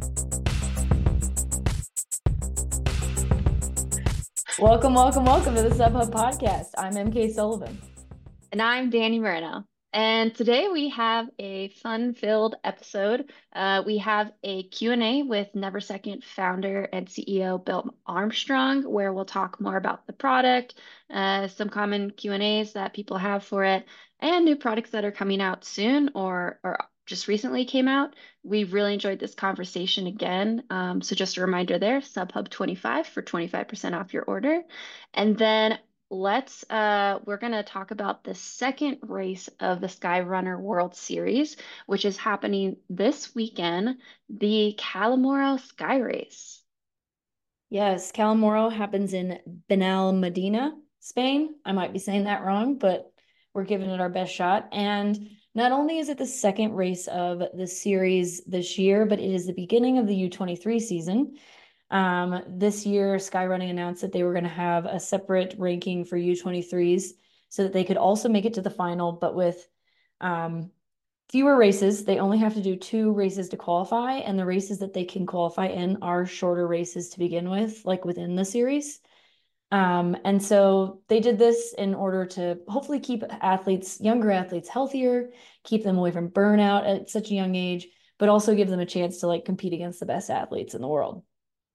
Welcome to the SubHub podcast. I'm MK Sullivan. And I'm Danny Moreno. And today we have a fun-filled episode. We have a Q&A with Never Second founder and CEO Bill Armstrong, where we'll talk more about the product, some common Q&As that people have for it, and new products that are coming out soon or just recently came out. We really enjoyed this conversation again. So just a reminder there, SubHub 25 for 25% off your order. And then we're gonna talk about the second race of the Skyrunner World Series, which is happening this weekend, the Calamoro Sky Race. Yes, Calamoro happens in Benalmádena, Spain. I might be saying that wrong, but we're giving it our best shot. And not only is it the second race of the series this year, but it is the beginning of the U23 season. This year, Skyrunning announced that they were going to have a separate ranking for U23s so that they could also make it to the final, but with um, fewer races. They only have to do two races to qualify, and the races that they can qualify in are shorter races to begin with, like within the series. And so they did this in order to hopefully keep athletes, younger athletes, healthier, keep them away from burnout at such a young age, but also give them a chance to like compete against the best athletes in the world.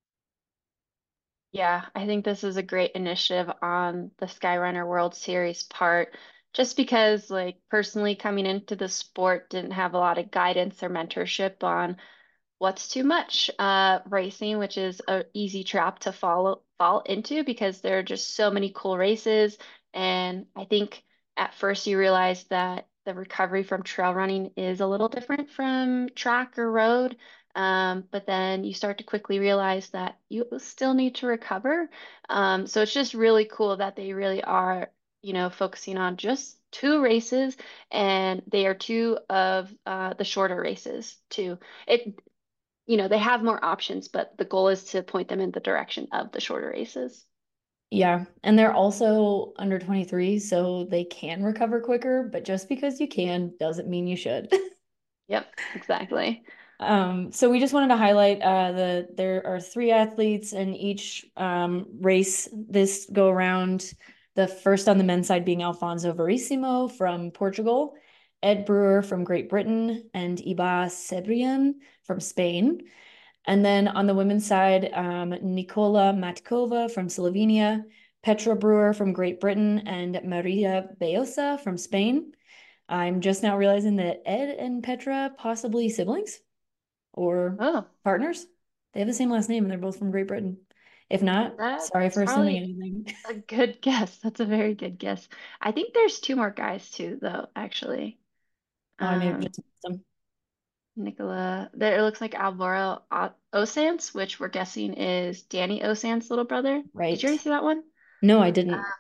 Yeah, I think this is a great initiative on the Skyrunner World Series part, just because like personally coming into the sport didn't have a lot of guidance or mentorship on what's too much racing, which is a easy trap to fall into because there are just so many cool races. And I think at first you realize that the recovery from trail running is a little different from track or road. But then you start to quickly realize that you still need to recover. So it's just really cool that they really are, focusing on just two races, and they are two of the shorter races too. They have more options, but the goal is to point them in the direction of the shorter races. Yeah, and they're also under 23, so they can recover quicker, but just because you can doesn't mean you should. Yep, exactly. So we just wanted to highlight there are three athletes in each race this go around. The first on the men's side being Alfonso Verissimo from Portugal, Ed Brewer from Great Britain, and Iba Cebrian from Spain. And then on the women's side, Nikola Matkova from Slovenia, Petra Brewer from Great Britain, and Maria Beosa from Spain. I'm just now realizing that Ed and Petra possibly siblings or Oh, partners. They have the same last name and they're both from Great Britain. If not, sorry that's for assuming probably anything. a good guess. That's a very good guess. I think there's two more guys too, though, actually. Oh, I may have Um, just missed them. Nicola, there it looks like Alvaro Osance, which we're guessing is Danny Osance's little brother. Did you Right. already see that one? No, I didn't.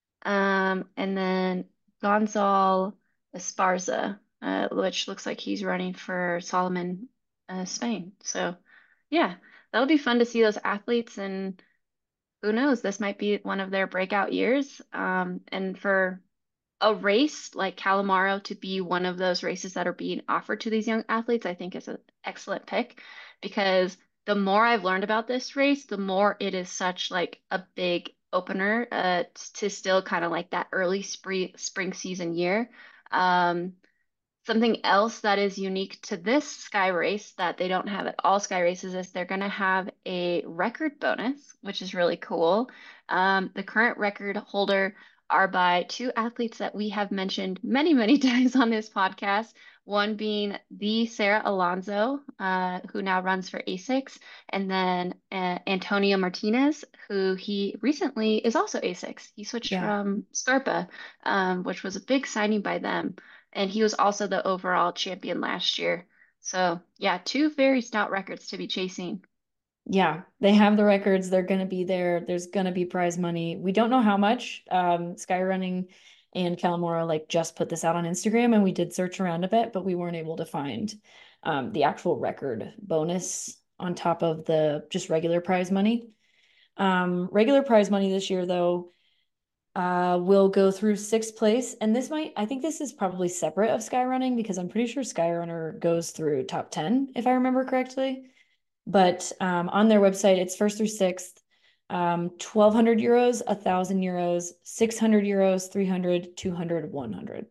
And then Gonzal Esparza, which looks like he's running for Solomon, Spain. So, yeah, that'll be fun to see those athletes, and who knows, this might be one of their breakout years. And for a race like Calamaro to be one of those races that are being offered to these young athletes, I think is an excellent pick because the more I've learned about this race, the more it is such like a big opener to still kind of like that early spring season year. Um, Something else that is unique to this Sky Race that they don't have at all Sky Races is they're going to have a record bonus, which is really cool. The current record holder are by two athletes that we have mentioned many, many times on this podcast. One being the Sarah Alonso, who now runs for ASICS, and then Antonio Martinez, who he recently is also ASICS. He switched Yeah. from Scarpa, which was a big signing by them. And he was also the overall champion last year. So, yeah, two very stout records to be chasing. Yeah, they have the records. They're going to be there. There's going to be prize money. We don't know how much. Skyrunning and Calamora like just put this out on Instagram, and we did search around a bit, but we weren't able to find the actual record bonus on top of the just regular prize money. Regular prize money this year, though, will go through sixth place, and I think this is probably separate of Skyrunning because I'm pretty sure Skyrunner goes through top 10, if I remember correctly. But on their website, it's first through sixth, 1,200 euros, 1,000 euros, 600 euros, 300, 200, 100.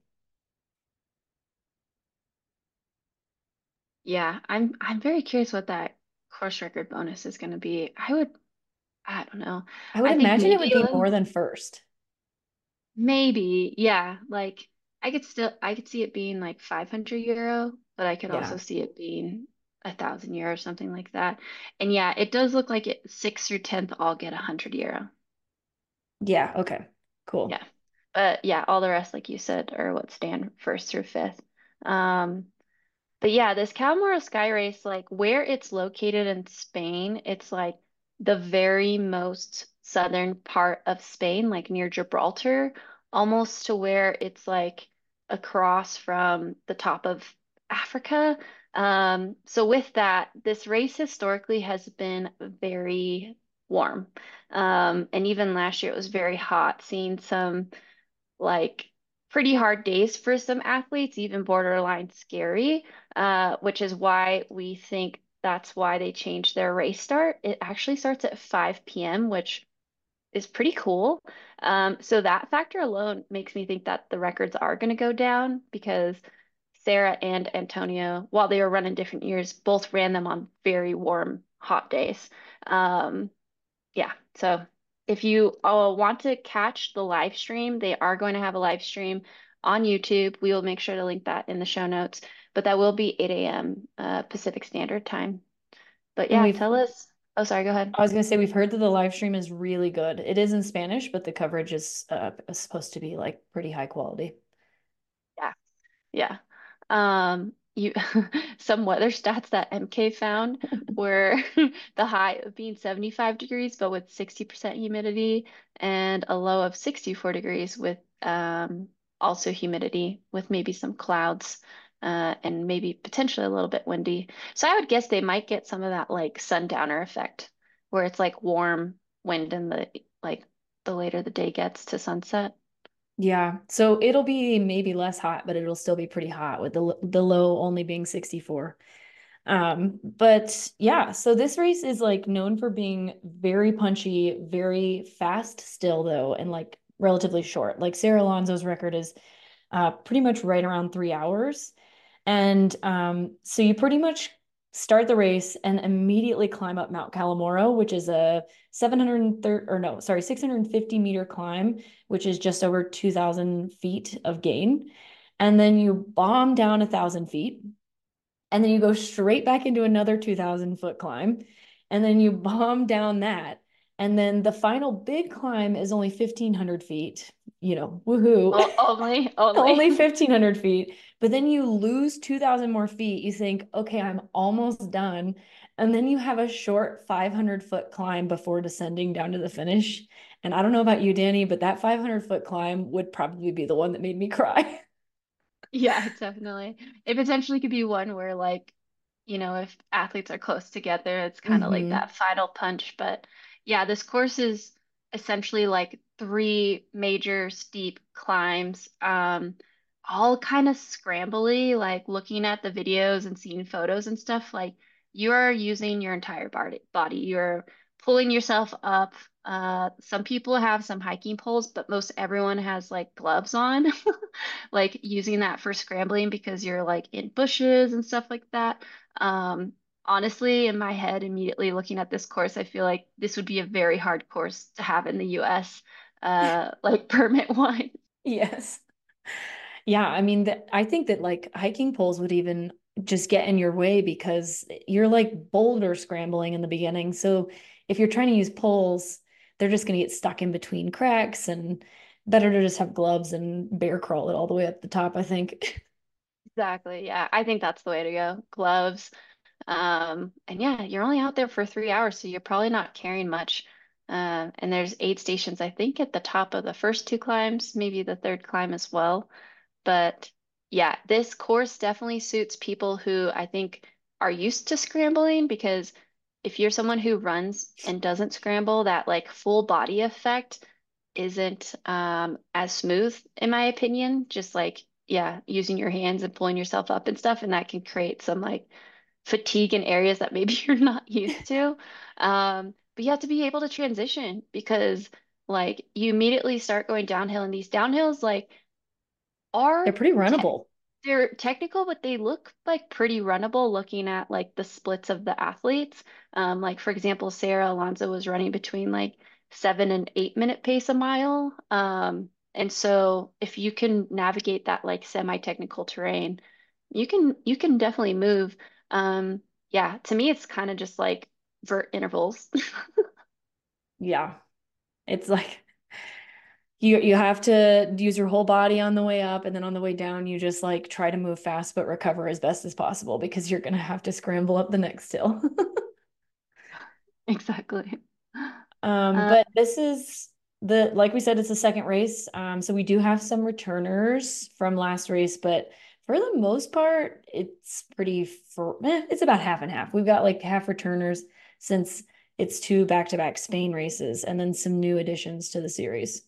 Yeah, I'm very curious what that course record bonus is going to be. I don't know. I would I think imagine it would maybe be more than first. maybe, yeah, like I could see it being like 500 euro, but I could also Yeah. see it being 1,000 euro or something like that. And yeah, it does look like it sixth through 10th all get 100 euro. Yeah. Okay. Yeah. Cool. But yeah, all the rest, like you said, are what stand first through fifth. Um, But yeah, this Calamaro Sky Race, like where it's located in Spain, it's like the very most southern part of Spain, like near Gibraltar, almost to where it's like across from the top of Africa. So with that, this race historically has been very warm. And even last year it was very hot, seeing some like pretty hard days for some athletes, even borderline scary, which is why we think that's why they changed their race start. It actually starts at 5 p.m., which is pretty cool. So that factor alone makes me think that the records are going to go down because Sarah and Antonio, while they were running different years, both ran them on very warm, hot days. Um, yeah. So if you want to catch the live stream, they are going to have a live stream on YouTube. We will make sure to link that in the show notes, but that will be 8 a.m. Pacific Standard Time. But And yeah, we've, tell us. Oh, sorry, go ahead. I was going to say, we've heard that the live stream is really good. It is in Spanish, but the coverage is supposed to be like pretty high quality. Yeah. Yeah. You some weather stats that MK found were the high of being 75 degrees, but with 60% humidity, and a low of 64 degrees with also humidity with maybe some clouds and maybe potentially a little bit windy. So I would guess they might get some of that like sundowner effect where it's like warm wind in the like the later the day gets to sunset. Yeah. So it'll be maybe less hot, but it'll still be pretty hot with the low only being 64. But yeah, so this race is like known for being very punchy, very fast still though, and like relatively short. Like Sarah Alonso's record is pretty much right around 3 hours. And so you pretty much start the race and immediately climb up Mount Calamoro, which is a 730 or no, sorry, 650-meter climb, which is just over 2,000 feet of gain. And then you bomb down 1,000 feet, and then you go straight back into another 2,000-foot climb, and then you bomb down that. And then the final big climb is only 1,500 feet, woohoo. Oh, only. Only 1,500 feet, but then you lose 2,000 more feet. You think, okay, I'm almost done. And then you have a short 500-foot climb before descending down to the finish. And I don't know about you, Danny, but that 500-foot climb would probably be the one that made me cry. Yeah, definitely. It potentially could be one where like, if athletes are close together, it's kind of like Hmm. that final punch. But yeah, this course is essentially like three major steep climbs, all kind of scrambly, like looking at the videos and seeing photos and stuff, like you are using your entire body. You're pulling yourself up. Some people have some hiking poles, but most everyone has like gloves on. Like using that for scrambling because you're like in bushes and stuff like that. Um, Honestly, in my head, immediately looking at this course, I feel like this would be a very hard course to have in the US, like permit wise. Yes. Yeah, I mean that I think that like hiking poles would even just get in your way because you're like boulder scrambling in the beginning. So if you're trying to use poles, they're just going to get stuck in between cracks, and better to just have gloves and bear crawl it all the way up the top, I think. Exactly. Yeah, I think that's the way to go. Gloves. And yeah, you're only out there for 3 hours, so you're probably not carrying much. And there's 8 stations, I think, at the top of the first two climbs, maybe the third climb as well. But yeah, this course definitely suits people who I think are used to scrambling because if you're someone who runs and doesn't scramble, that like full body effect isn't as smooth in my opinion. Just like, yeah, using your hands and pulling yourself up and stuff, and that can create some like fatigue in areas that maybe you're not used to. But you have to be able to transition because like you immediately start going downhill and these downhills like They're are pretty te runnable. they're technical, but they look like pretty runnable looking at like the splits of the athletes. Like for example, Sarah Alonso was running between like 7 and 8 minute pace a mile. And so if you can navigate that like semi-technical terrain, you can definitely move. Um, yeah, to me it's kind of just like vert intervals. Yeah. It's like you have to use your whole body on the way up, and then on the way down you just like try to move fast but recover as best as possible because you're gonna have to scramble up the next hill. Exactly. Uh, But this is the like we said, it's the second race. So we do have some returners from last race, but for the most part, it's pretty for it's about half and half. We've got like half returners since it's two back-to-back Spain races, and then some new additions to the series.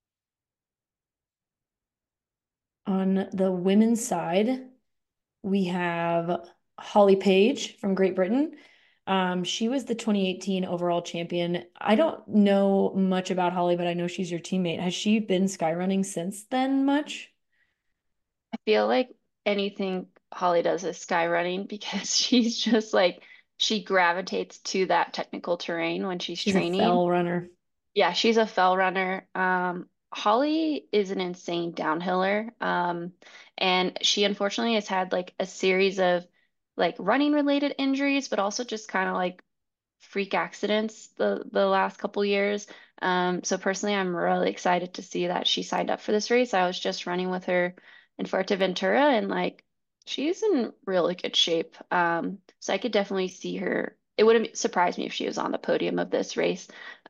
On the women's side, we have Holly Page from Great Britain. She was the 2018 overall champion. I don't know much about Holly, but I know she's your teammate. Has she been skyrunning since then much? I feel like anything Holly does is sky running because she's just like she gravitates to that technical terrain when she's She's a training. fell runner. Yeah, she's a fell runner. Holly is an insane downhiller. And she unfortunately has had like a series of like running related injuries, but also just kind of like freak accidents the last couple years. So personally, I'm really excited to see that she signed up for this race. I was just running with her in Fuerteventura, and like she's in really good shape. So I could definitely see her. It wouldn't surprise me if she was on the podium of this race.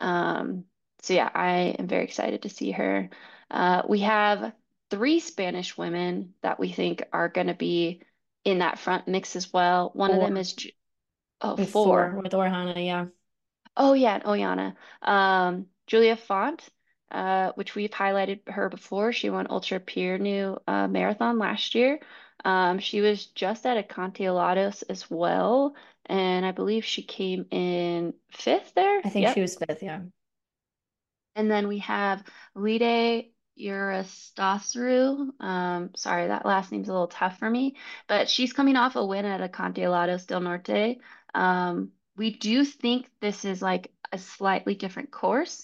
So yeah, I am very excited to see her. We have three Spanish women that we think are going to be in that front mix as well. One of them Four is, oh, with four four. with Orhana, yeah. Oh yeah, and Oyana. Julia Font, which we've highlighted her before. She won Ultra Pyrrhenu Marathon last year. She was just at Acantilados as well, and I believe she came in fifth there. I think she Yep. was fifth, yeah. And then we have Lide Eurostosru. Sorry, that last name's a little tough for me, but she's coming off a win at Acantilados del Norte. We do think this is like a slightly different course.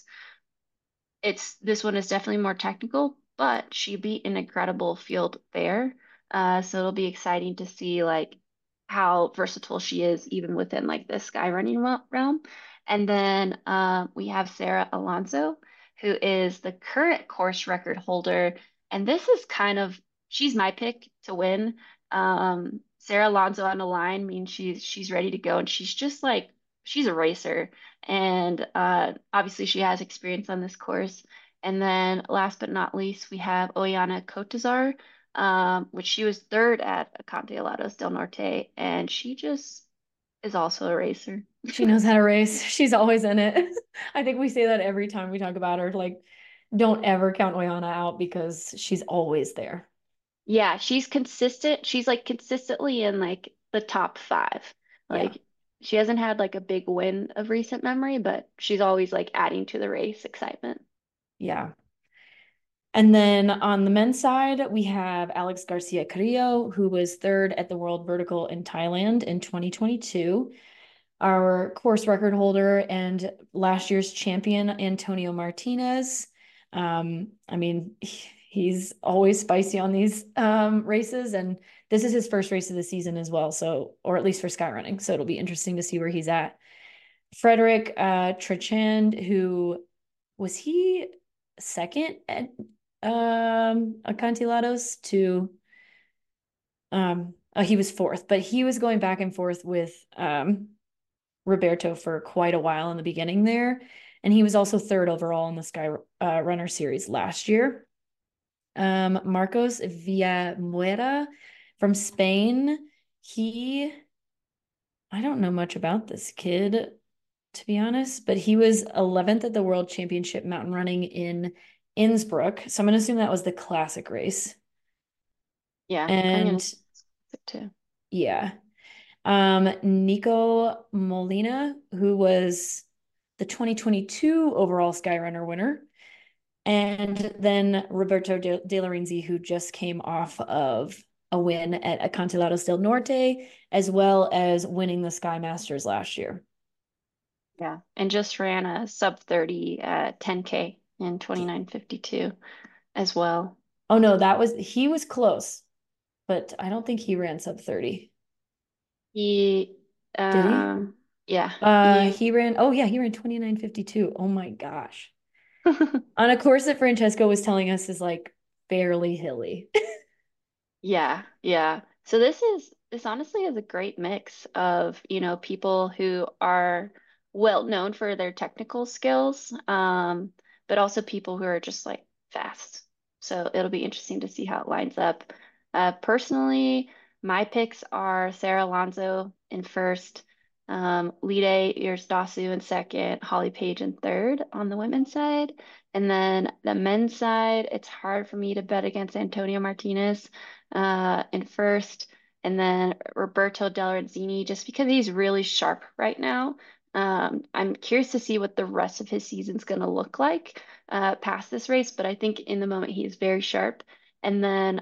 This one is definitely more technical, but she beat an incredible field there. So it'll be exciting to see like how versatile she is even within like the sky running realm. And then we have Sarah Alonso, who is the current course record holder. And this is kind of she's my pick to win. Sarah Alonso on the line means she's ready to go, and she's just like she's a racer. And obviously, she has experience on this course. And then, last but not least, we have Oyana Cotazar, which she was third at Acantilados del Norte, and she just is also a racer. She knows how to race. She's always in it. I think we say that every time we talk about her. Like, don't ever count Oyana out because she's always there. Yeah, she's consistent. She's like consistently in like the top five. Yeah. Like, she hasn't had like a big win of recent memory, but she's always like adding to the race excitement. Yeah. And then on the men's side, we have Alex Garcia Carrillo, who was third at the World Vertical in Thailand in 2022. Our course record holder and last year's champion, Antonio Martinez. I mean, he's always spicy on these races, and this is his first race of the season as well. So, or at least for skyrunning. So it'll be interesting to see where he's at. Frederick Trechand, who was he second at Acantilados to he was fourth, but he was going back and forth with Roberto for quite a while in the beginning there. And he was also third overall in the Sky Runner series last year. Marcos Villamuera from Spain. I don't know much about this kid, to be honest, but he was 11th at the World Championship mountain running in Innsbruck. So I'm going to assume that was the classic race. Yeah, I'm gonna And say too. yeah. Nico Molina, who was the 2022 overall Skyrunner winner. And then Roberto De Lorenzi, who just came off of a win at Acantilados del Norte, as well as winning the Sky Masters last year. Yeah. And just ran a sub 30 10K in 29:52 as well. Oh no, he was close, but I don't think he ran sub 30. He, Did he? um, yeah, he, He ran, oh yeah, he ran 29:52. Oh my gosh. On a course that Francesco was telling us is like fairly hilly. yeah, yeah. So this honestly is a great mix of, people who are well known for their technical skills, but also people who are just like fast. So it'll be interesting to see how it lines up. Personally, my picks are Sarah Alonso in first, Lide Yersdasu in second, Holly Page in third on the women's side. And then the men's side, it's hard for me to bet against Antonio Martinez in first, and then Roberto Del just because he's really sharp right now. I'm curious to see what the rest of his season's going to look like past this race, but I think in the moment he is very sharp. And then,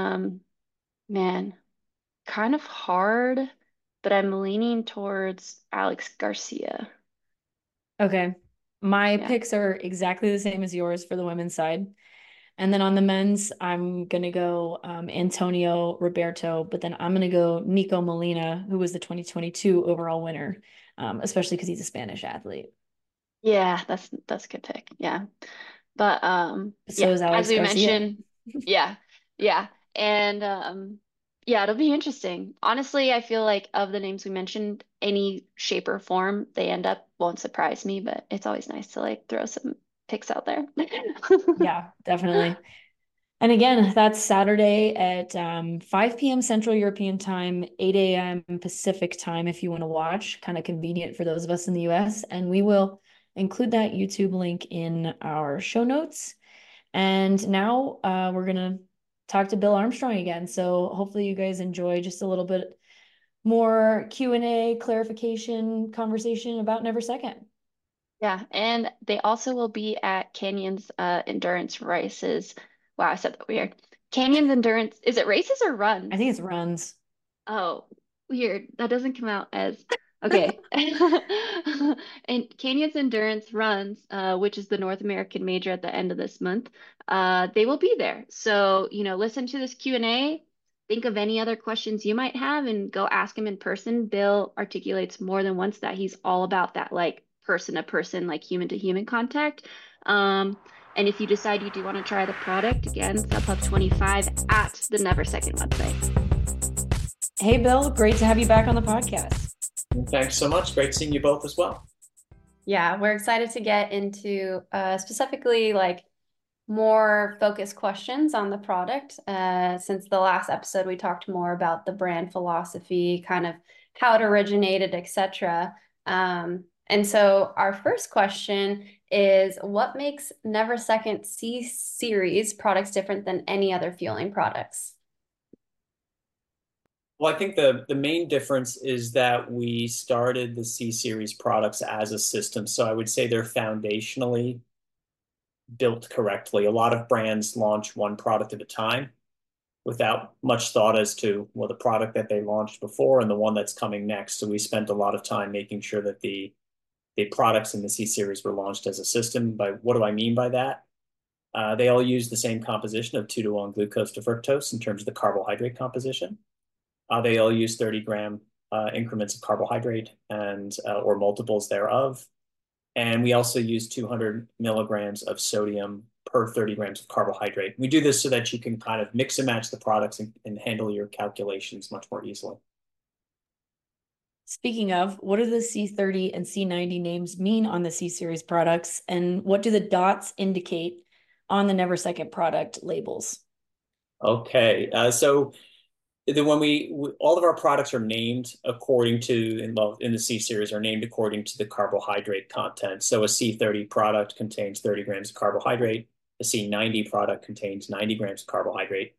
man, kind of hard, but I'm leaning towards Alex Garcia. Okay. My Yeah. picks are exactly the same as yours for the women's side. And then on the men's, I'm gonna go Antonio Roberto, but then I'm gonna go Nico Molina, who was the 2022 overall winner, especially because he's a Spanish athlete. Yeah, that's a good pick. Yeah. But So yeah, is as Alex we Garcia. mentioned, yeah, yeah. And yeah, it'll be interesting. Honestly, I feel like of the names we mentioned, any shape or form they end up won't surprise me, but it's always nice to like throw some picks out there. Yeah, definitely. And again, that's Saturday at 5 p.m. Central European Time, 8 a.m. Pacific Time if you want to watch. Kind of convenient for those of us in the US. And we will include that YouTube link in our show notes. And now we're going to talk to Bill Armstrong again. So hopefully you guys enjoy just a little bit more Q&A, clarification, conversation about Never Second. Yeah, and they also will be at Canyons Endurance Races. Wow, I said that weird. Canyons Endurance, is it races or I think runs? it's runs. Oh, weird. That doesn't come out as okay. And Canyons Endurance runs, which is the North American major at the end of this month. They will be there. So, listen to this Q&A, think of any other questions you might have and go ask him in person. Bill articulates more than once that he's all about that like person to person, like human to human contact. And if you decide you do want to try the product, again, SubHub 25 at the Never Second website. Hey, Bill, great to have you back on the podcast. Thanks so much. Great seeing you both as well. Yeah, we're excited to get into specifically like more focused questions on the product. Since the last episode, we talked more about the brand philosophy, kind of how it originated, etc. And so our first question is, what makes Never Second C series products different than any other fueling products? Well, I think the main difference is that we started the C series products as a system. So I would say they're foundationally built correctly. A lot of brands launch one product at a time without much thought as to, well, the product that they launched before and the one that's coming next. So we spent a lot of time making sure that the products in the C series were launched as a system. But what do I mean by that? They all use the same composition of 2-to-1 glucose to fructose in terms of the carbohydrate composition. They all use 30-gram increments of carbohydrate and or multiples thereof. And we also use 200 milligrams of sodium per 30 grams of carbohydrate. We do this so that you can kind of mix and match the products and handle your calculations much more easily. Speaking of, what do the C30 and C90 names mean on the C series products? And what do the dots indicate on the Never Second product labels? Okay, so when all of our products are named according to in the C series are named according to the carbohydrate content. So a C30 product contains 30 grams of carbohydrate. A C90 product contains 90 grams of carbohydrate.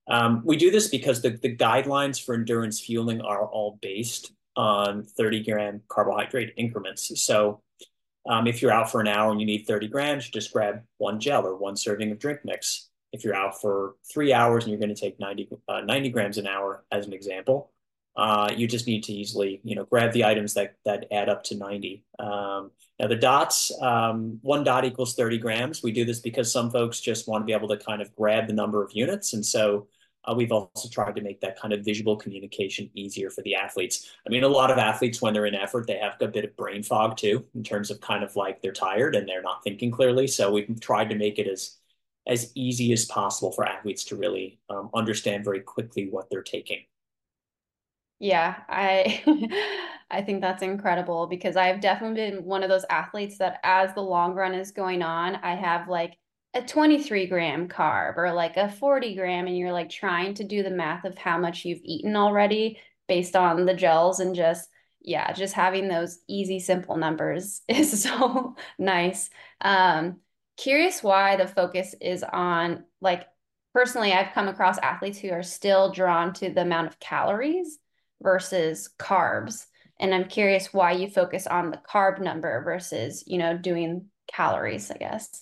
We do this because the guidelines for endurance fueling are all based on 30-gram carbohydrate increments. So if you're out for an hour and you need 30 grams, you just grab one gel or one serving of drink mix. If you're out for 3 hours and you're going to take 90 grams an hour, as an example, you just need to easily, grab the items that add up to 90. Now the dots, 1 dot equals 30 grams. We do this because some folks just want to be able to kind of grab the number of units. And so we've also tried to make that kind of visual communication easier for the athletes. I mean, a lot of athletes, when they're in effort, they have a bit of brain fog too, in terms of kind of like they're tired and they're not thinking clearly. So we've tried to make it as easy as possible for athletes to really understand very quickly what they're taking. Yeah, I I think that's incredible because I've definitely been one of those athletes that as the long run is going on, I have like a 23-gram carb or like a 40-gram, and you're like trying to do the math of how much you've eaten already based on the gels, and just yeah, just having those easy, simple numbers is so nice. Curious why the focus is on like personally, I've come across athletes who are still drawn to the amount of calories versus carbs. And I'm curious why you focus on the carb number versus, doing calories, I guess.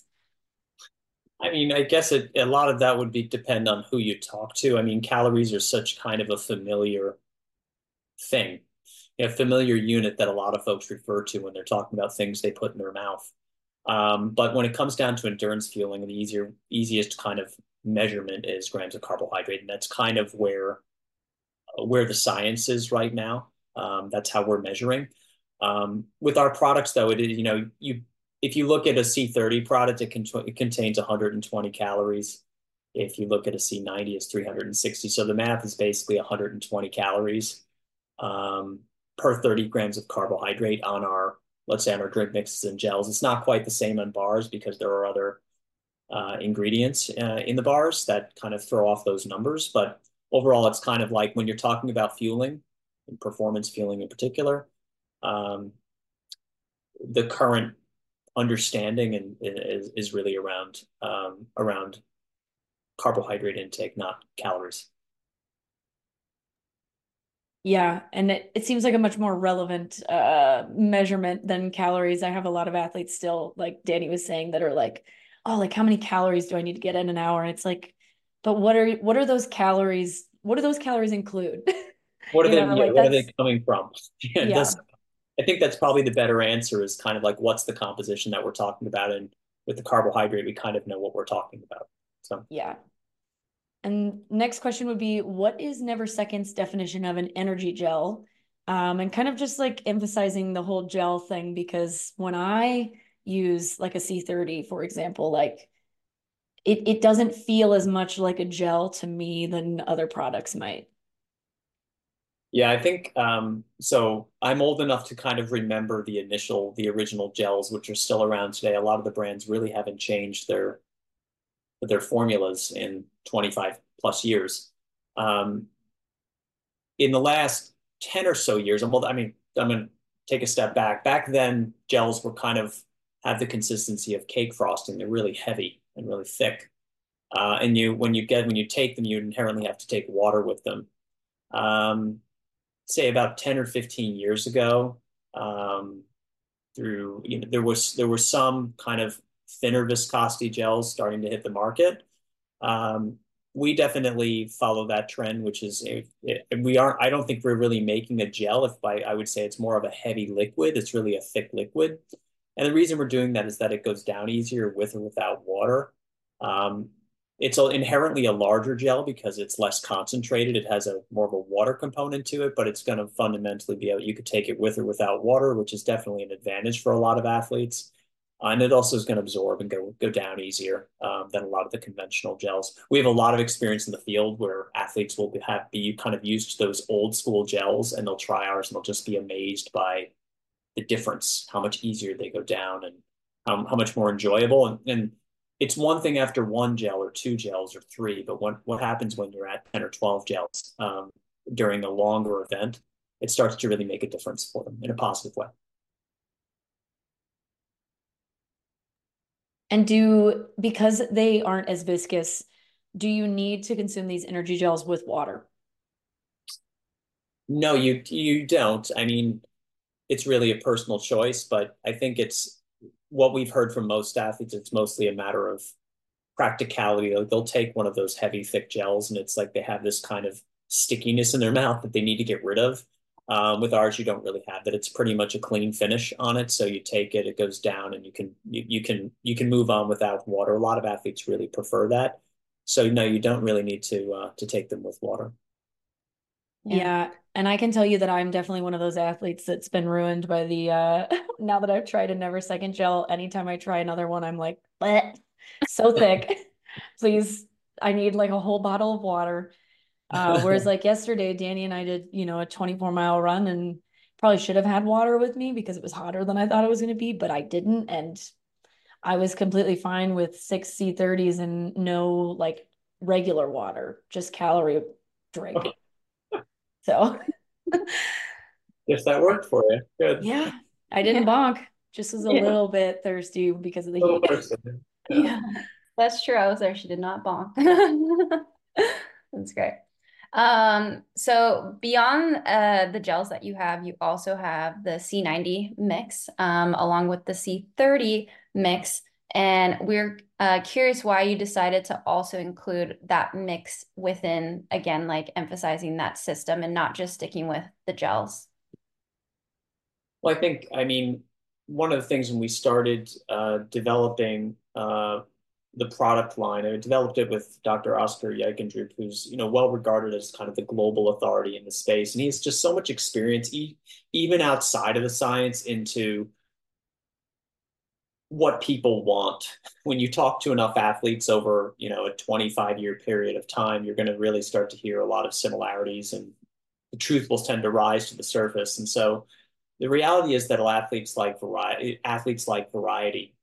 I mean, I guess a lot of that would depend on who you talk to. I mean, calories are such kind of a familiar thing, familiar unit that a lot of folks refer to when they're talking about things they put in their mouth. But when it comes down to endurance fueling, the easiest kind of measurement is grams of carbohydrate, and that's kind of where the science is right now. That's how we're measuring. With our products, though, it is, if you look at a C30 product, it contains 120 calories. If you look at a C90, it's 360. So the math is basically 120 calories per 30 grams of carbohydrate on let's say on our drink mixes and gels. It's not quite the same on bars because there are other ingredients in the bars that kind of throw off those numbers. But overall, it's kind of like when you're talking about fueling, and performance fueling in particular, the current understanding is really around carbohydrate intake, not calories. Yeah, and it seems like a much more relevant measurement than calories. I have a lot of athletes still, like Danny was saying, that are like, oh, like how many calories do I need to get in an hour? And it's like, but what are those calories? What do those calories include? What are they? Yeah, Like what are they that's coming from? Yeah, yeah. I think that's probably the better answer is kind of like what's the composition that we're talking about, and with the carbohydrate, we kind of know what we're talking about. So Yeah. And next question would be, what is Never Second's definition of an energy gel? And kind of just like emphasizing the whole gel thing, because when I use like a C30, for example, like it doesn't feel as much like a gel to me than other products might. yeah, I think so. I'm old enough to kind of remember the original gels, which are still around today. A lot of the brands really haven't changed their formulas in 25 plus years. Um, in the last 10 or so years, I mean, I'm going to take a step back. Back then, gels were kind of have the consistency of cake frosting. They're really heavy and really thick. And when you take them, you inherently have to take water with them. Say about 10 or 15 years ago, there were some kind of thinner viscosity gels starting to hit the market. Um, we definitely follow that trend, which is I don't think we're really making a gel. I would say it's more of a heavy liquid. It's really a thick liquid. And the reason we're doing that is that it goes down easier with or without water. Um, it's inherently a larger gel because it's less concentrated. It has more of a water component to it, but it's going to fundamentally you could take it with or without water, which is definitely an advantage for a lot of athletes. And it also is going to absorb and go down easier than a lot of the conventional gels. We have a lot of experience in the field where athletes will be kind of used to those old school gels, and they'll try ours and they'll just be amazed by the difference, how much easier they go down, and how much more enjoyable. And it's one thing after one gel or two gels or three, but what happens when you're at 10 or 12 gels during a longer event? It starts to really make a difference for them in a positive way. And because they aren't as viscous, do you need to consume these energy gels with water? No, you don't. I mean, it's really a personal choice, but I think it's what we've heard from most athletes. It's mostly a matter of practicality. Like they'll take one of those heavy, thick gels, and it's like they have this kind of stickiness in their mouth that they need to get rid of. With ours, you don't really have that. It's pretty much a clean finish on it. So you take it, it goes down, and you can move on without water. A lot of athletes really prefer that. So no, you don't really need to take them with water. Yeah. And I can tell you that I'm definitely one of those athletes that's been ruined by the now that I've tried a Never Second gel, anytime I try another one, I'm like, bleh, so thick. Please, I need like a whole bottle of water. Whereas like yesterday, Danny and I did, a 24-mile run and probably should have had water with me because it was hotter than I thought it was going to be, but I didn't. And I was completely fine with 6 C30s and no like regular water, just calorie drink. So If that worked for you, good. yeah, I didn't bonk. Just was a Yeah. little bit thirsty because of the Little heat. person. Yeah. Yeah, that's true. I was there. She did not bonk. That's great. So beyond the gels that you have, you also have the C90 mix, along with the C30 mix. And we're curious why you decided to also include that mix within, again, like emphasizing that system and not just sticking with the gels. Well, I mean, one of the things when we started developing the product line, I developed it with Dr. Oscar Yeikendrup, who's, well regarded as kind of the global authority in the space. And he has just so much experience, even outside of the science, into what people want. When you talk to enough athletes over, a 25-year period of time, you're going to really start to hear a lot of similarities, and the truth will tend to rise to the surface. And so the reality is that athletes like variety.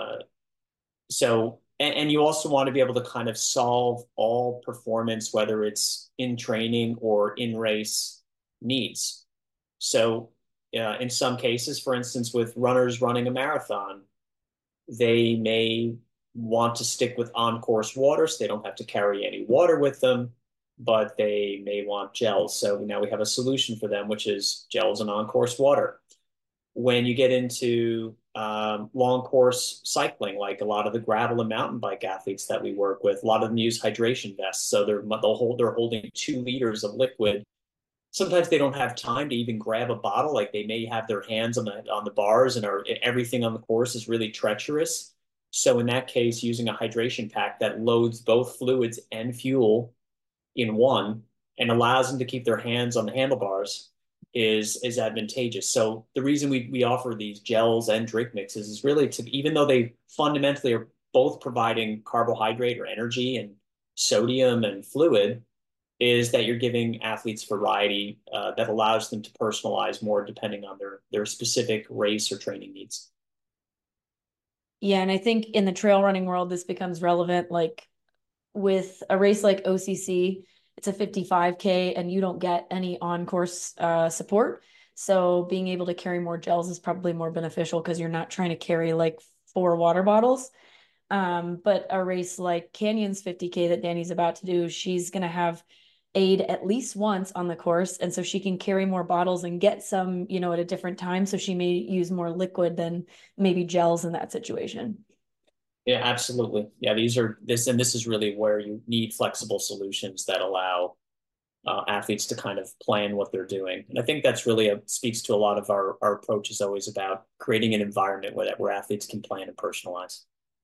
And you also want to be able to kind of solve all performance, whether it's in training or in race needs. So, in some cases, for instance, with runners running a marathon, they may want to stick with on-course water, so they don't have to carry any water with them, but they may want gels. So now we have a solution for them, which is gels and on-course water. When you get into long course cycling, like a lot of the gravel and mountain bike athletes that we work with, a lot of them use hydration vests. So they're holding 2 liters of liquid. Sometimes they don't have time to even grab a bottle. Like they may have their hands on the bars, and everything on the course is really treacherous. So in that case, using a hydration pack that loads both fluids and fuel in one and allows them to keep their hands on the handlebars is advantageous. So the reason we offer these gels and drink mixes is really to, even though they fundamentally are both providing carbohydrate or energy and sodium and fluid, is that you're giving athletes variety that allows them to personalize more depending on their specific race or training needs. Yeah, and I think in the trail running world, this becomes relevant. Like with a race like OCC, it's a 55K and you don't get any on-course support. So being able to carry more gels is probably more beneficial because you're not trying to carry like 4 water bottles. But a race like Canyon's 50K that Danny's about to do, she's going to have aid at least once on the course. And so she can carry more bottles and get some, at a different time. So she may use more liquid than maybe gels in that situation. Yeah, absolutely. Yeah, this is really where you need flexible solutions that allow athletes to kind of plan what they're doing. And I think that's really speaks to a lot of our approach is always about creating an environment where athletes can plan and personalize.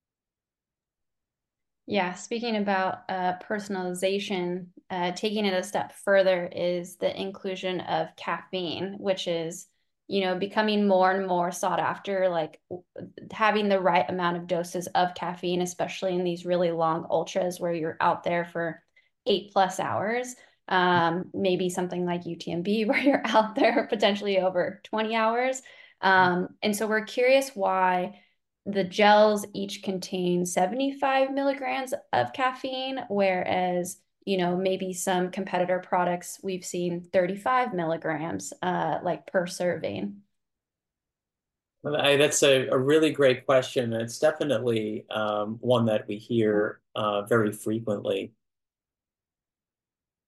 Yeah, speaking about personalization, taking it a step further is the inclusion of caffeine, which is, becoming more and more sought after, like having the right amount of doses of caffeine, especially in these really long ultras where you're out there for 8+ hours. Maybe something like UTMB where you're out there potentially over 20 hours. And so we're curious why the gels each contain 75 milligrams of caffeine, whereas, maybe some competitor products we've seen 35 milligrams, like per serving. That's a really great question. It's definitely one that we hear very frequently.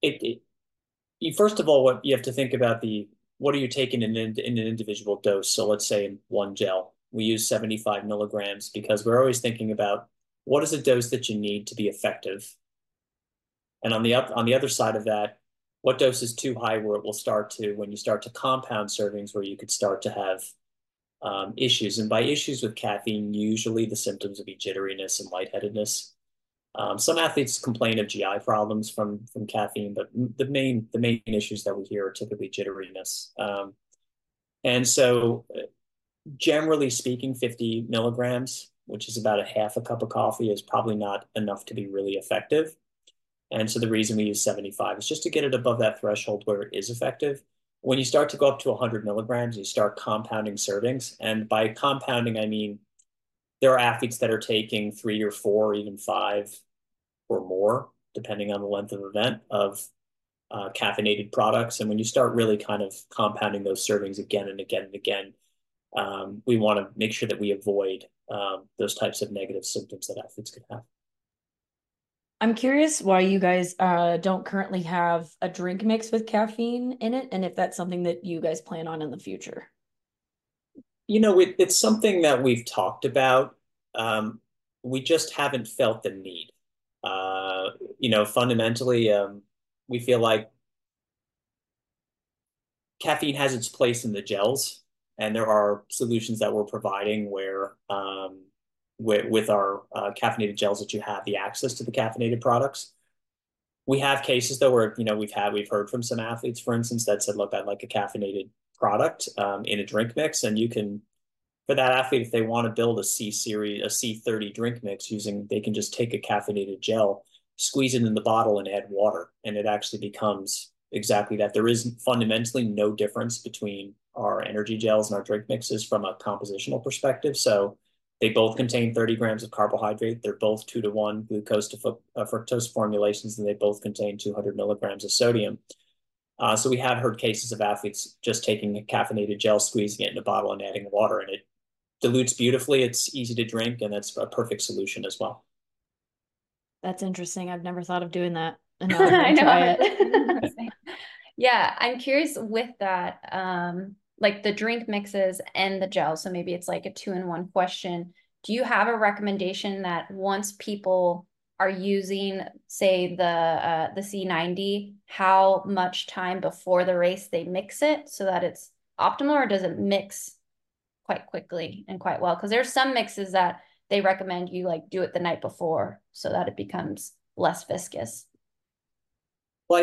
you first of all, what you have to think about what are you taking in an individual dose? So let's say in one gel, we use 75 milligrams because we're always thinking about what is a dose that you need to be effective. And on the other side of that, what dose is too high where it will start to, when you start to compound servings, where you could start to have issues. And by issues with caffeine, usually the symptoms would be jitteriness and lightheadedness. Some athletes complain of GI problems from caffeine, but the main issues that we hear are typically jitteriness. And so, generally speaking, 50 milligrams, which is about a half a cup of coffee, is probably not enough to be really effective. And so the reason we use 75 is just to get it above that threshold where it is effective. When you start to go up to 100 milligrams, you start compounding servings. And by compounding, I mean there are athletes that are taking 3 or 4 or even 5 or more, depending on the length of event, of caffeinated products. And when you start really kind of compounding those servings again and again and again, we want to make sure that we avoid those types of negative symptoms that athletes could have. I'm curious why you guys don't currently have a drink mix with caffeine in it, and if that's something that you guys plan on in the future. It's something that we've talked about. We just haven't felt the need. Fundamentally, we feel like caffeine has its place in the gels, and there are solutions that we're providing where with our caffeinated gels that you have the access to the caffeinated products. We have cases though where we've heard from some athletes, for instance, that said, "Look, I'd like a caffeinated product in a drink mix," and you can, for that athlete, if they want to build a C series, a C30 drink mix they can just take a caffeinated gel, squeeze it in the bottle, and add water, and it actually becomes exactly that. There is fundamentally no difference between our energy gels and our drink mixes from a compositional perspective. So they both contain 30 grams of carbohydrate. They're both 2-to-1 glucose to fructose formulations, and they both contain 200 milligrams of sodium. So we have heard cases of athletes just taking a caffeinated gel, squeezing it in a bottle, and adding water, and it dilutes beautifully. It's easy to drink, and that's a perfect solution as well. That's interesting. I've never thought of doing that, and now I'm gonna try it. Yeah, I'm curious with that, like the drink mixes and the gel. So maybe it's like a 2-in-1 question. Do you have a recommendation that once people are using, say, the C90, how much time before the race they mix it so that it's optimal, or does it mix quite quickly and quite well? Because there's some mixes that they recommend you like do it the night before so that it becomes less viscous. Well,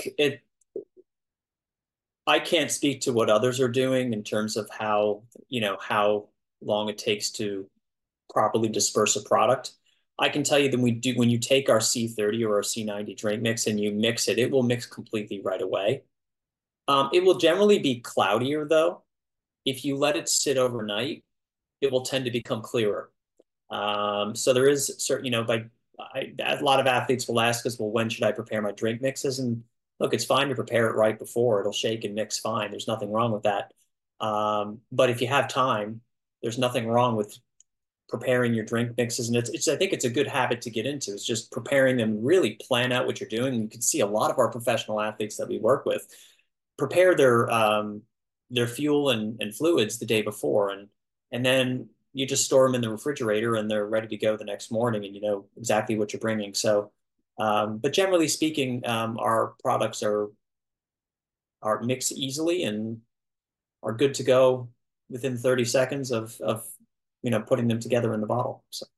I can't speak to what others are doing in terms of how long it takes to properly disperse a product. I can tell you that when you take our C30 or our C90 drink mix and you mix it, it will mix completely right away. It will generally be cloudier though. If you let it sit overnight, it will tend to become clearer. So there is certain, a lot of athletes will ask us, well, when should I prepare my drink mixes? And look, it's fine to prepare it right before. It'll shake and mix fine. There's nothing wrong with that. But if you have time, there's nothing wrong with preparing your drink mixes. And I think it's a good habit to get into. It's just preparing them, really plan out what you're doing. You can see a lot of our professional athletes that we work with prepare their fuel and fluids the day before. And then you just store them in the refrigerator and they're ready to go the next morning and you know exactly what you're bringing. So, but generally speaking, our products are mixed easily and are good to go within 30 seconds of putting them together in the bottle. So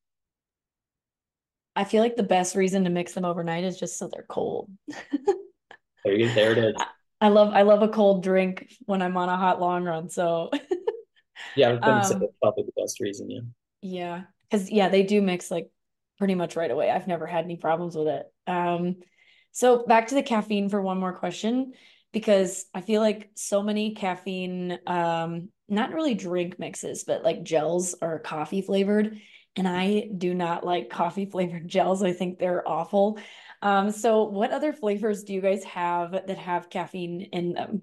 I feel like the best reason to mix them overnight is just so they're cold. there it is. I love a cold drink when I'm on a hot long run. So yeah, I was going to say that's probably the best reason. Yeah. Yeah, because they do mix like pretty much right away. I've never had any problems with it. So back to the caffeine for one more question, because I feel like so many caffeine, not really drink mixes, but like gels are coffee flavored, and I do not like coffee flavored gels. I think they're awful. So what other flavors do you guys have that have caffeine in them?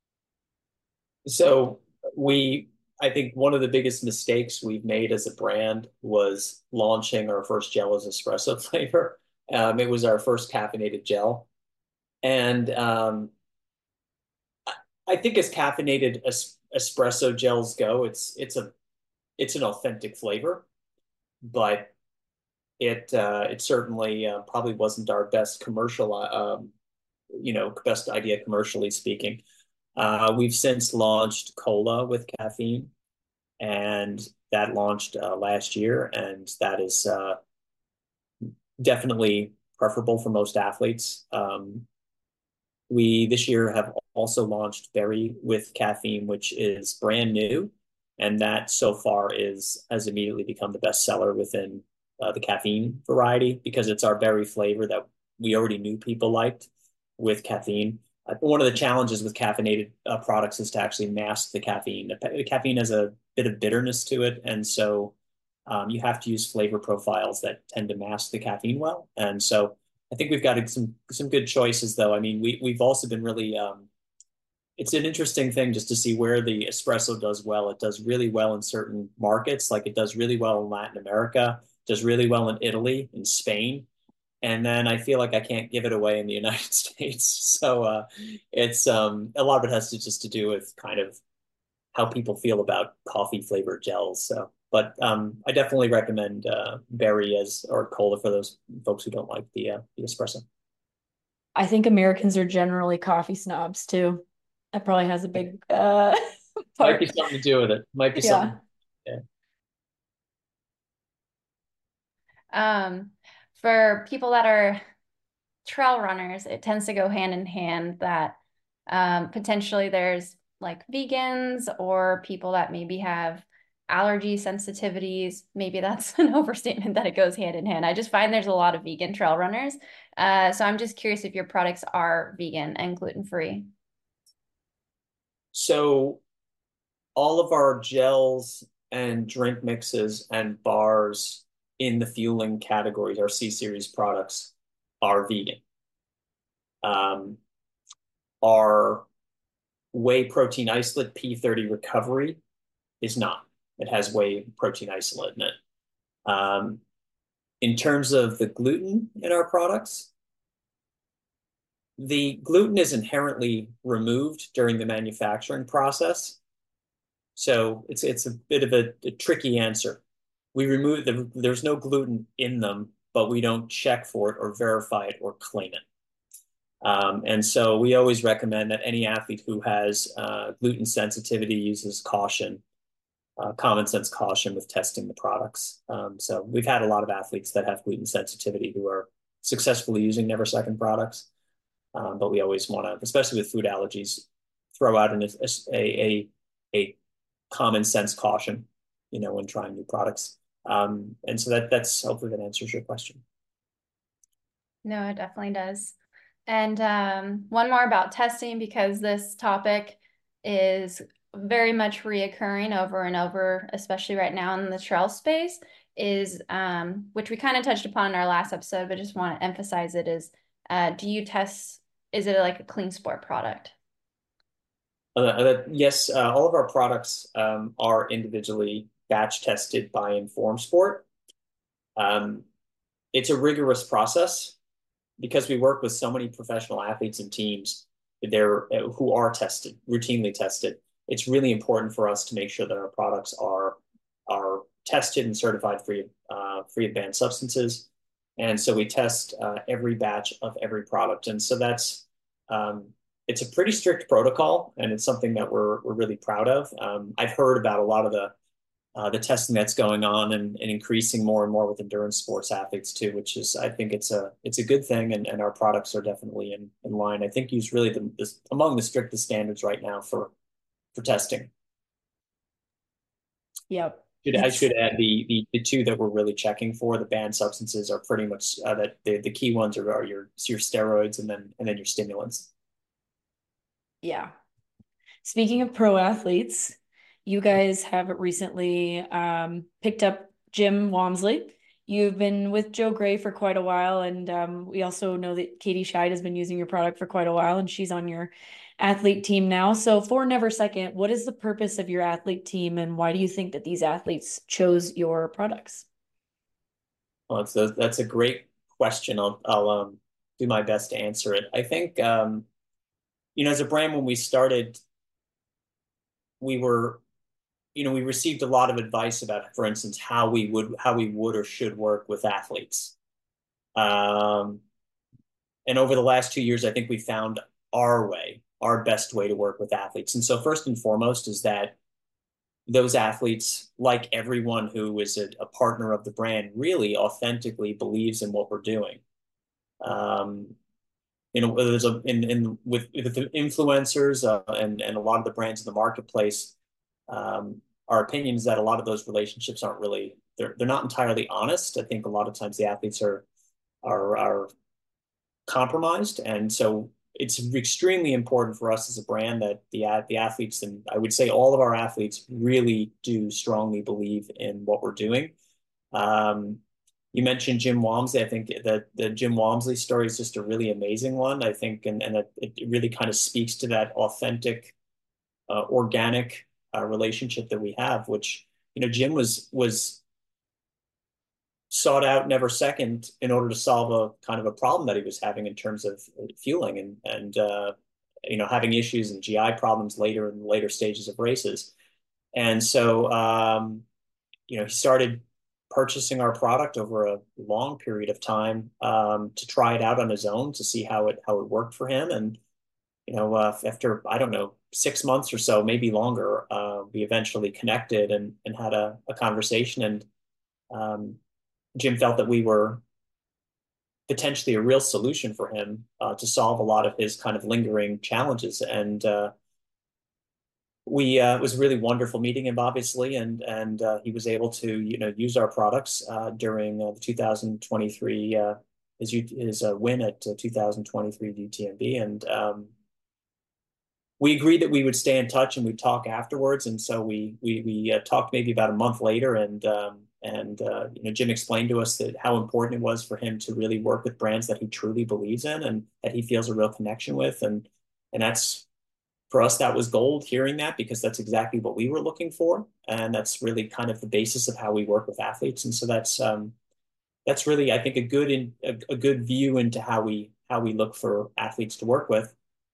So I think one of the biggest mistakes we've made as a brand was launching our first gel as espresso flavor. It was our first caffeinated gel. And I think as caffeinated espresso gels go, it's an authentic flavor, but it certainly probably wasn't our best commercial, best idea commercially speaking. We've since launched cola with caffeine, and that launched last year, and that is definitely preferable for most athletes. We this year have also launched Berry with caffeine, which is brand new, and that so far is has immediately become the best seller within the caffeine variety because it's our berry flavor that we already knew people liked with caffeine. One of the challenges with caffeinated products is to actually mask the caffeine. The caffeine has a bit of bitterness to it, and so you have to use flavor profiles that tend to mask the caffeine well. And so I think we've got some good choices, though. I mean, we've also been really it's an interesting thing just to see where the espresso does well. It does really well in certain markets, like it does really well in Latin America, does really well in Italy, in Spain, and then I feel like I can't give it away in the United States. So it's a lot of it has to just to do with kind of how people feel about coffee flavored gels. So, but I definitely recommend berry as or cola for those folks who don't like the espresso. I think Americans are generally coffee snobs too. That probably has a big Might be part. something to do with it. Might be something. Yeah. Yeah. Um, for people that are trail runners, it tends to go hand in hand that potentially there's like vegans or people that maybe have allergy sensitivities. Maybe that's an overstatement that it goes hand in hand. I just find there's a lot of vegan trail runners. So I'm just curious if your products are vegan and gluten-free. So all of our gels and drink mixes and bars in the fueling categories, our C series products, are vegan. Um, our whey protein isolate P30 recovery is not. It has whey protein isolate in it. In terms of the gluten in our products, the gluten is inherently removed during the manufacturing process. So it's a bit of a tricky answer. We remove there's no gluten in them, but we don't check for it or verify it or claim it. And so we always recommend that any athlete who has gluten sensitivity uses caution, common sense caution with testing the products. So we've had a lot of athletes that have gluten sensitivity who are successfully using Never Second products. But we always want to, especially with food allergies, throw out a common sense caution, when trying new products. And so that's hopefully that answers your question. No, it definitely does. And one more about testing, because this topic is very much reoccurring over and over, especially right now in the trail space, is which we kind of touched upon in our last episode, but just want to emphasize it is, do you test, is it like a clean sport product? Yes, all of our products are individually batch tested by Inform Sport. Um, it's a rigorous process because we work with so many professional athletes and teams there who are tested, routinely tested. It's really important for us to make sure that our products are tested and certified free of banned substances. And so we test every batch of every product. And so it's a pretty strict protocol, and it's something that we're really proud of. I've heard about a lot of the testing that's going on and increasing more and more with endurance sports athletes too, which is I think it's a good thing, and our products are definitely in line. I think use really among the strictest standards right now for testing. Yep. I should add the two that we're really checking for the banned substances are pretty much that the key ones are your steroids and then your stimulants. Yeah. Speaking of pro athletes, you guys have recently picked up Jim Walmsley. You've been with Joe Gray for quite a while, and we also know that Katie Scheid has been using your product for quite a while, and she's on your athlete team now. So for Never Second, what is the purpose of your athlete team, and why do you think that these athletes chose your products? Well, that's a great question. do my best to answer it. I think, as a brand, when we started, we were, we received a lot of advice about, for instance, how we would or should work with athletes. Um, and over the last 2 years, I think we found our best way to work with athletes. And so first and foremost is that those athletes, like everyone who is a partner of the brand, really authentically believes in what we're doing. Um, there's with the influencers and a lot of the brands in the marketplace. Our opinion is that a lot of those relationships aren't really they're not entirely honest. I think a lot of times the athletes are compromised, and so it's extremely important for us as a brand that the athletes, and I would say all of our athletes, really do strongly believe in what we're doing. Um, you mentioned Jim Walmsley. I think that the Jim Walmsley story is just a really amazing one. I think, and it really kind of speaks to that authentic, organic relationship that we have. Which Jim was sought out, never second, in order to solve a kind of a problem that he was having in terms of fueling and having issues and GI problems later in the later stages of races. And so he started purchasing our product over a long period of time to try it out on his own to see how it worked for him. And after, I don't know, 6 months or so, maybe longer, we eventually connected and had a conversation. And Jim felt that we were potentially a real solution for him to solve a lot of his kind of lingering challenges. And it was really wonderful meeting him, obviously, and he was able to use our products during the 2023 his win at 2023 UTMB, and we agreed that we would stay in touch and we'd talk afterwards. And so we talked maybe about a month later, and Jim explained to us that how important it was for him to really work with brands that he truly believes in and that he feels a real connection with, and that's, for us, that was gold, hearing that, because that's exactly what we were looking for, and that's really kind of the basis of how we work with athletes. And so that's really, I think, a good view into how we look for athletes to work with.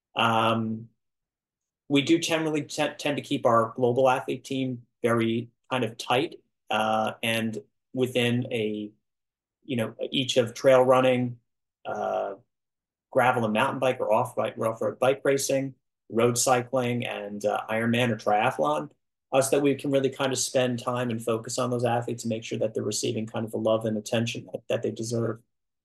We do generally tend to keep our global athlete team very kind of tight, and within each of trail running, gravel and mountain bike, or off-road bike racing, road cycling, and Ironman or triathlon, so that we can really kind of spend time and focus on those athletes and make sure that they're receiving kind of the love and attention that they deserve.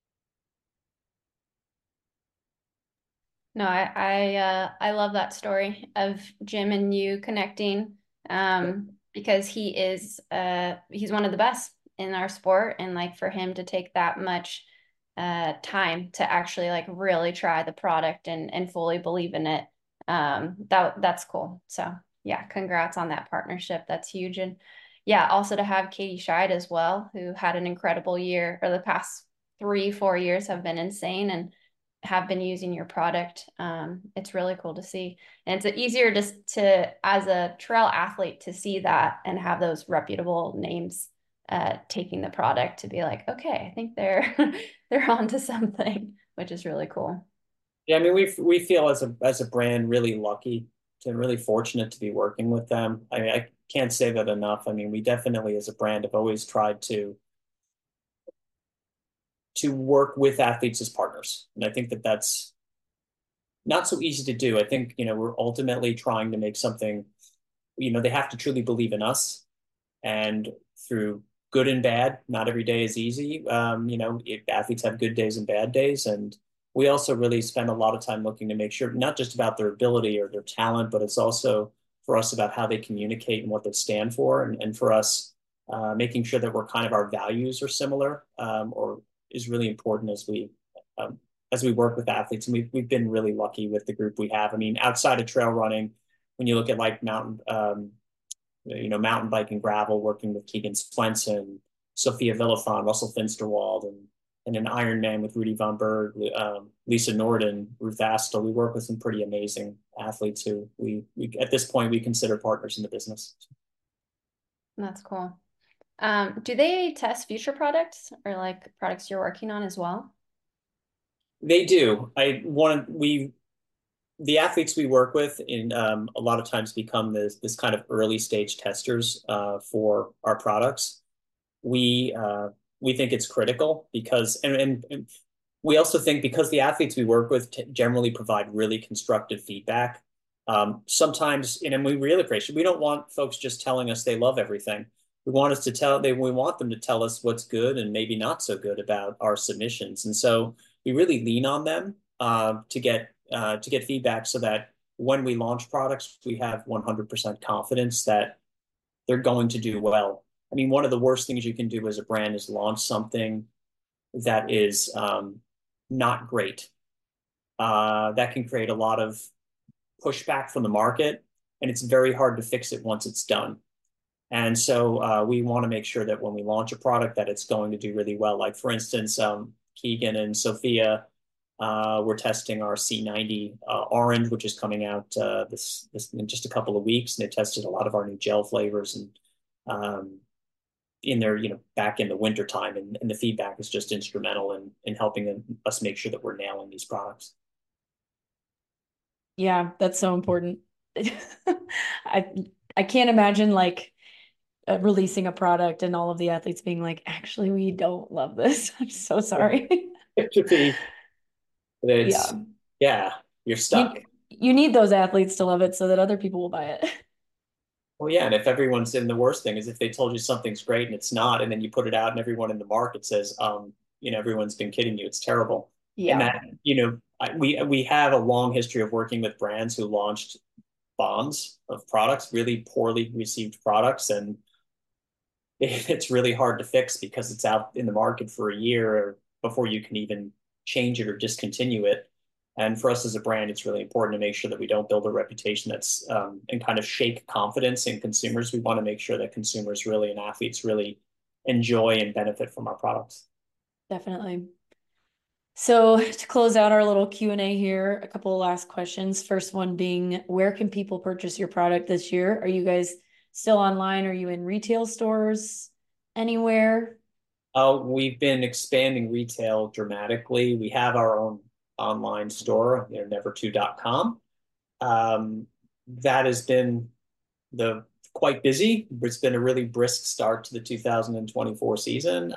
No, I love that story of Jim and you connecting, because he's one of the best in our sport, and like for him to take that much time to actually like really try the product and fully believe in it, that's cool. So yeah, congrats on that partnership. That's huge. And yeah, also to have Katie Scheid as well, who had an incredible year, or the past 3-4 years have been insane, and have been using your product. It's really cool to see. And it's easier just to, as a trail athlete, to see that and have those reputable names taking the product, to be like, okay, I think they're they're onto something, which is really cool. Yeah, I mean, we feel as a brand really lucky and really fortunate to be working with them. I mean, I can't say that enough. I mean, we definitely, as a brand, have always tried to work with athletes as partners, and I think that that's not so easy to do. I think we're ultimately trying to make something. They have to truly believe in us, and through good and bad, not every day is easy. Athletes have good days and bad days, and we also really spend a lot of time looking to make sure, not just about their ability or their talent, but it's also for us about how they communicate and what they stand for, and for us, making sure that our values are similar, or is really important as we work with athletes. And we've been really lucky with the group we have. I mean, outside of trail running, when you look at like mountain bike and gravel, working with Keegan Swenson, Sophia Villafan, Russell Finsterwald, and an Ironman with Rudy Von Berg, Lisa Norden, Ruth Astle. We work with some pretty amazing athletes who we at this point we consider partners in the business. That's cool. Do they test future products, or like products you're working on as well? They do. The athletes we work with in a lot of times become this kind of early stage testers for our products. We uh, we think it's critical because and we also think because the athletes we work with generally provide really constructive feedback. Sometimes, and we really appreciate. We don't want folks just telling us they love everything. We want them to tell us what's good and maybe not so good about our submissions. And so we really lean on them to get feedback so that when we launch products, we have 100% confidence that they're going to do well. I mean, one of the worst things you can do as a brand is launch something that is not great. That can create a lot of pushback from the market, and it's very hard to fix it once it's done. And so we want to make sure that when we launch a product that it's going to do really well. Like for instance, Keegan and Sophia, we're testing our C90 Orange, which is coming out this in just a couple of weeks. And they tested a lot of our new gel flavors and in their, back in the winter time. And the feedback is just instrumental in helping us make sure that we're nailing these products. Yeah, that's so important. I I can't imagine like releasing a product and all of the athletes being like, actually, we don't love this. I'm so sorry. It should be, it's, Yeah. yeah, you're You stuck. you need those athletes to love it so that other people will buy it. Well, yeah, and if everyone's in the worst thing is if they told you something's great and it's not, and then you put it out and everyone in the market says, everyone's been kidding you, it's terrible. And Yeah. that, we have a long history of working with brands who launched bombs of products, really poorly received products, and it's really hard to fix because it's out in the market for a year before you can even change it or discontinue it. And for us as a brand, it's really important to make sure that we don't build a reputation that's and kind of shake confidence in consumers. We want to make sure that consumers really and athletes really enjoy and benefit from our products. Definitely. So to close out our little Q&A here, a couple of last questions. First one being, where can people purchase your product this year? Are you guys still online? Are you in retail stores anywhere? We've been expanding retail dramatically. We have our own online store, never2.com. That has been the quite busy. It's been a really brisk start to the 2024 season.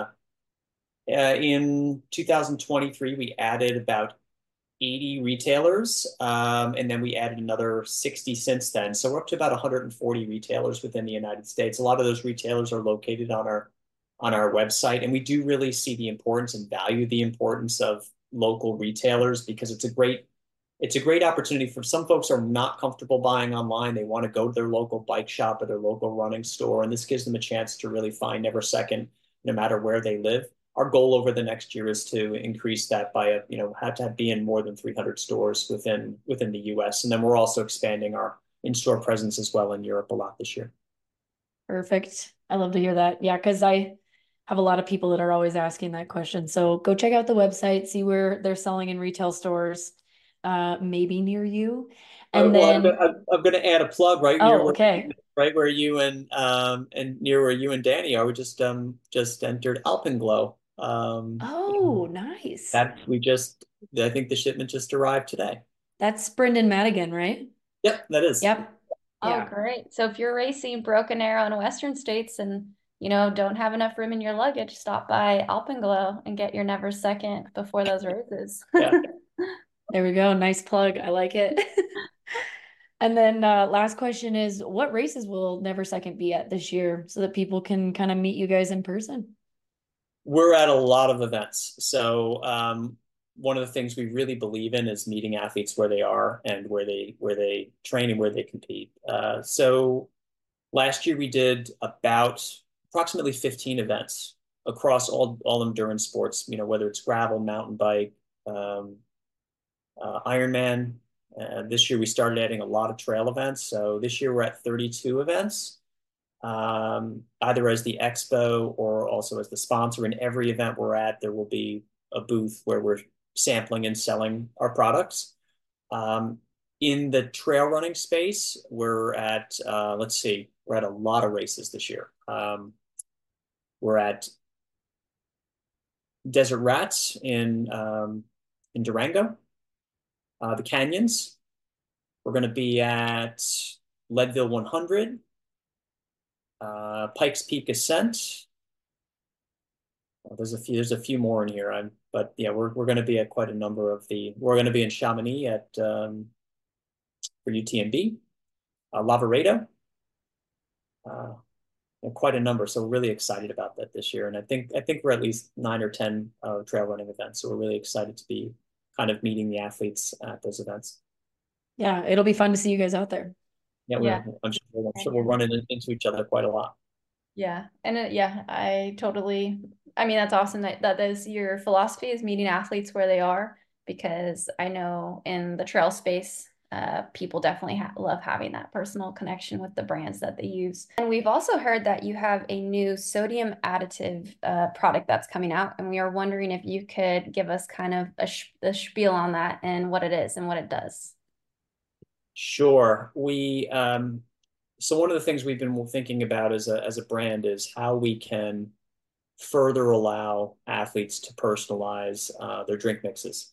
In 2023, we added about 80 retailers, and then we added another 60 since then. So we're up to about 140 retailers within the United States. A lot of those retailers are located on our website, and we do really see the importance and value the importance of local retailers because it's a great opportunity for some folks who are not comfortable buying online. They want to go to their local bike shop or their local running store, and this gives them a chance to really find Never Second no matter where they live. Our goal over the next year is to increase that by have to be in more than 300 stores within the US. And then we're also expanding our in-store presence as well in Europe a lot this year. Perfect. I love to hear that. Yeah, because I have a lot of people that are always asking that question. So go check out the website, see where they're selling in retail stores, maybe near you. And Well, then, I'm going to add a plug oh, okay. right where you and near where you and Danny are. We just entered Alpenglow. Oh, nice. That we just I think the shipment just arrived today. That's Brendan Madigan, right? Yep, that is. Yep. Oh, Yeah. great. So if you're racing Broken Arrow in Western states and don't have enough room in your luggage, stop by Alpenglow and get your Never Second before those races. Yeah. There we go. Nice plug. I like it. And then last question is, what races will Never Second be at this year so that people can kind of meet you guys in person? We're at a lot of events. So one of the things we really believe in is meeting athletes where they are and where they train and where they compete. So last year we did about approximately 15 events across all endurance sports. Whether it's gravel, mountain bike, um, Ironman. This year we started adding a lot of trail events. So this year we're at 32 events, either as the expo or also as the sponsor. In every event we're at, there will be a booth where we're sampling and selling our products. In the trail running space, we're at, let's see, we're at a lot of races this year. We're at Desert Rats in in Durango. The Canyons, we're going to be at Leadville 100, Pikes Peak Ascent. There's a few more in here. But yeah, we're going to be at quite a number of we're going to be in Chamonix for UTMB, Lavaredo, quite a number. So we're really excited about that this year. And I think we're at least 9 or 10 trail running events. So we're really excited to be kind of meeting the athletes at those events. Yeah, it'll be fun to see you guys out there. Yeah. I'm sure we'll run into each other quite a lot. Yeah. And I mean, that's awesome that is your philosophy, is meeting athletes where they are, because I know in the trail space, people definitely love having that personal connection with the brands that they use. And we've also heard that you have a new sodium additive product that's coming out, and we are wondering if you could give us kind of a spiel on that and what it is and what it does. Sure. So one of the things we've been thinking about as a brand is how we can further allow athletes to personalize their drink mixes.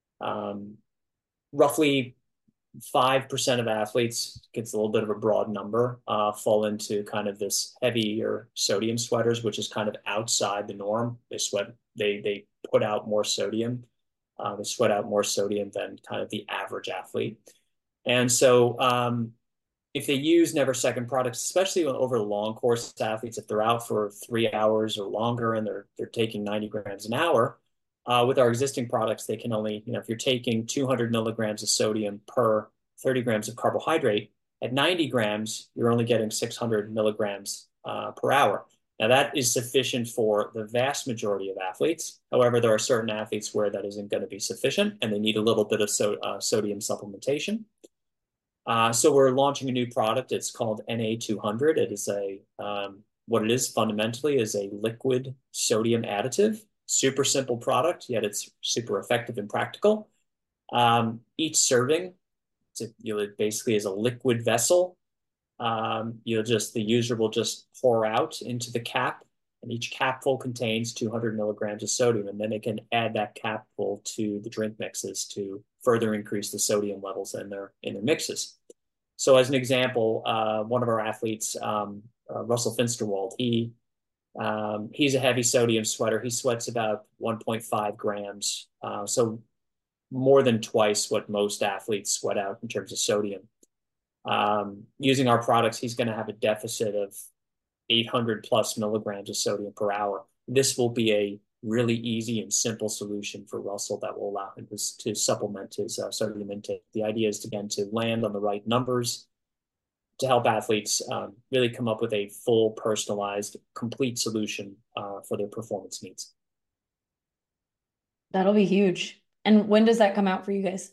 Roughly 5% of athletes, gets a little bit of a broad number, fall into kind of this heavier sodium sweaters, which is kind of outside the norm. They put out more sodium. They sweat out more sodium than kind of the average athlete. And so if they use Never Second products, especially over long course athletes, if they're out for 3 hours or longer and they're taking 90 grams an hour, with our existing products, they can only, if you're taking 200 milligrams of sodium per 30 grams of carbohydrate, at 90 grams, you're only getting 600 milligrams per hour. Now, that is sufficient for the vast majority of athletes. However, there are certain athletes where that isn't going to be sufficient, and they need a little bit of sodium supplementation. So we're launching a new product. It's called NA200. It is what it is fundamentally is a liquid sodium additive. Super simple product, yet it's super effective and practical. Each serving, it basically is a liquid vessel. The user will just pour out into the cap, and each capful contains 200 milligrams of sodium, and then they can add that capful to the drink mixes to further increase the sodium levels in their mixes. So as an example, one of our athletes, Russell Finsterwald, he's a heavy sodium sweater. He sweats about 1.5 grams, so more than twice what most athletes sweat out in terms of sodium. Using our products, he's going to have a deficit of 800 plus milligrams of sodium per hour. This will be a really easy and simple solution for Russell that will allow him to supplement his sodium intake. The idea is, again, to land on the right numbers to help athletes really come up with a full, personalized, complete solution for their performance needs. That'll be huge. And when does that come out for you guys?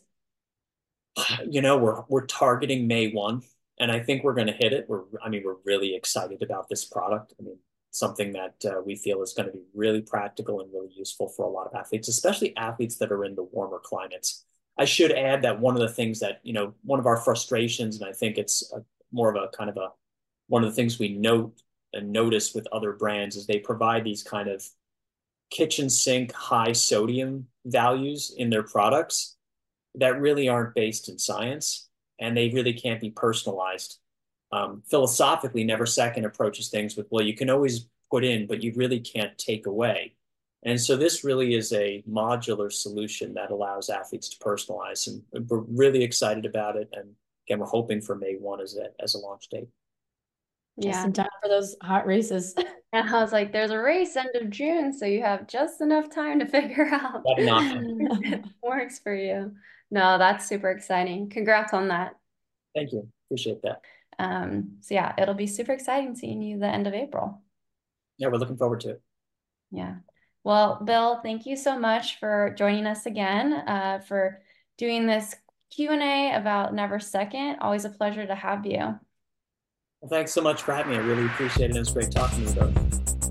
We're targeting May 1, and I think we're going to hit it. We're really excited about this product. Something that we feel is going to be really practical and really useful for a lot of athletes, especially athletes that are in the warmer climates. I should add that one of the things that, one of our frustrations, and I think it's more of a kind of one of the things we notice with other brands, is they provide these kind of kitchen sink high sodium values in their products that really aren't based in science, and they really can't be personalized. Philosophically, Never Second approaches things with, well, you can always put in, but you really can't take away. And so this really is a modular solution that allows athletes to personalize, and we're really excited about it. And again, we're hoping for May 1 as a launch date. Just in time for those hot races. And I was like, there's a race end of June, so you have just enough time to figure out if it works for you. No, that's super exciting. Congrats on that. Thank you. Appreciate that. So yeah, it'll be super exciting seeing you the end of April. Yeah, we're looking forward to it. Yeah. Well, Bill, thank you so much for joining us again, for doing this Q&A about Never Second. Always a pleasure to have you. Well, thanks so much for having me. I really appreciate it. It was great talking to you both.